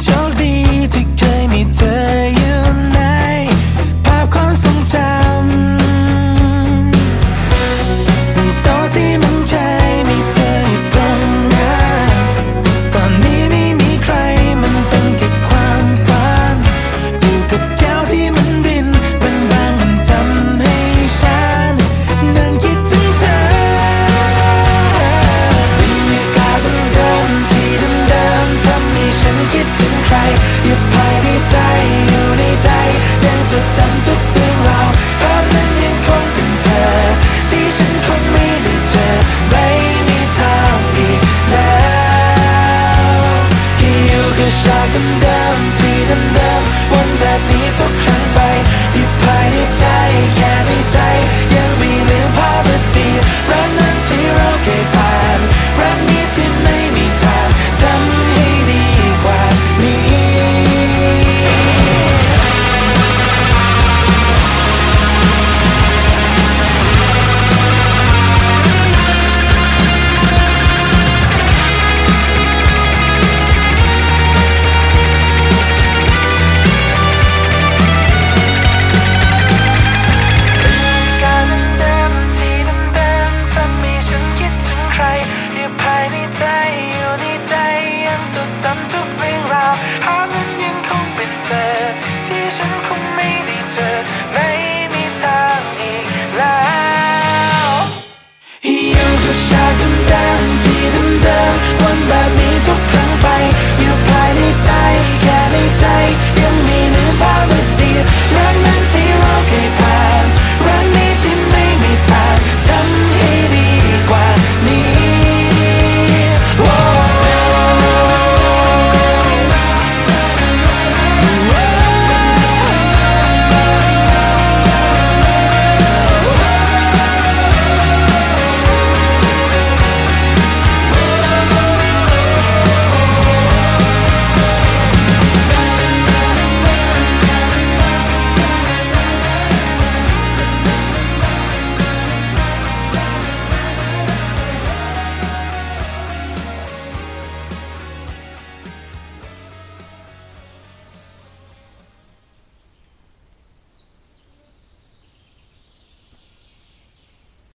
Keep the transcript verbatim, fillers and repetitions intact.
โชคดีที่เคยมีเธออยู่ในภาพความทรงจำตอนที่มันเคยมีเธออยู่ตรงนั้นตอนนี้ไม่มีใครมันเป็นแค่ความฝันอยู่กับแก้วที่มันรินมันบางมันทำให้ฉันนั้นคิดถึงเธอบรรยากาศเดิมๆที่เดิมๆทำให้ฉันคิดถึงใครอยู่ภายในใจอยู่ในใจยังจดจำ